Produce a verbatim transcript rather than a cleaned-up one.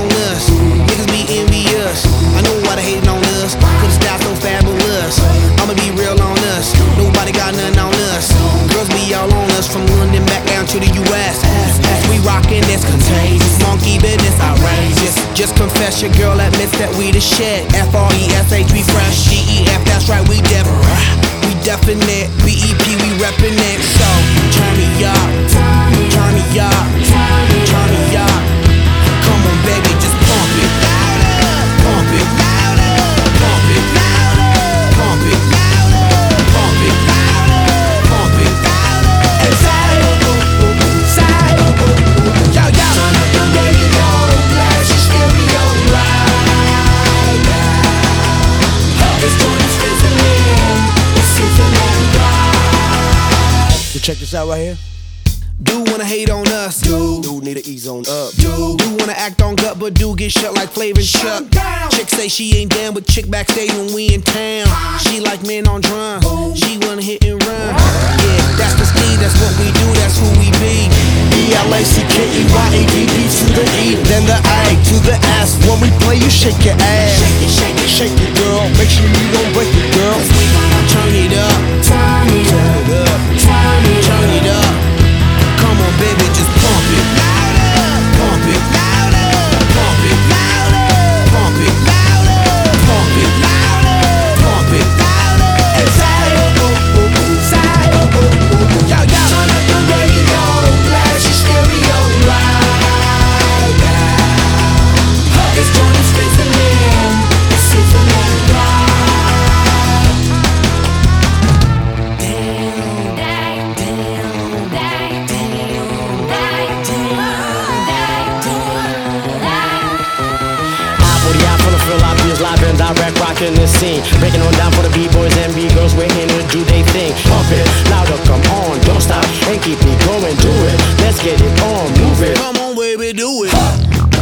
on us. Niggas be envious. I know why they hating on us, cause the style so fabulous. I'ma be real on us. Nobody got nothing on us. Girls be all on us from London back down to the U S As we rockin', it's contagious. Monkey business outrageous. Just confess your girl admits that we the shit. F R E S H, we fresh. G E F, that's right, we def. We definite. B E P, we reppin' it. So, turn me up. Turn me up. Turn me up. Come on, baby, just pump it. Pump it. Pump it. Pump it. Pump it. Pump it. And side, side, yo, yo. Turn up the radio, blast your stereo right now. This joint is fizzling, it's sizzling right. You check this out right here. Do wanna hate on us, dude. Dude need to ease on up. Dude, do wanna act on gut, but do get shut like Flavor and Chuck. Chick say she ain't down with chick backstage when we in town. She like men on drum. She wanna hit and run. Yeah, that's the speed, that's what we do, that's who we be. E L A C K E Y A D D to the E, then the A to the S. When we play, you shake your ass. Shake it, shake it, Shake it, girl. Make sure you don't break it, girl. we gonna turn it up. Turn it up. Turn it up. Turn it up. Come on, baby, just pump it. Pump it. Pump it. Pump it. Pump it. Pump it. And side, side, yo, yo. Turn up the radio, blast your stereo right now. This joint is fizzling, it's sizzling right. Damn, damn, damn, damn, damn, live and direct, rocking the scene, breaking on down for the b-boys and b-girls. We're in to do they thing. Pump it louder, come on, don't stop and keep me going. Do it, let's get it on, move it. Come on, baby, do it.